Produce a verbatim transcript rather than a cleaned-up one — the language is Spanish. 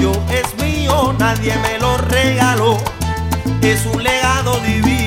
nació, es mío, nadie me lo regaló. Es un legado divino.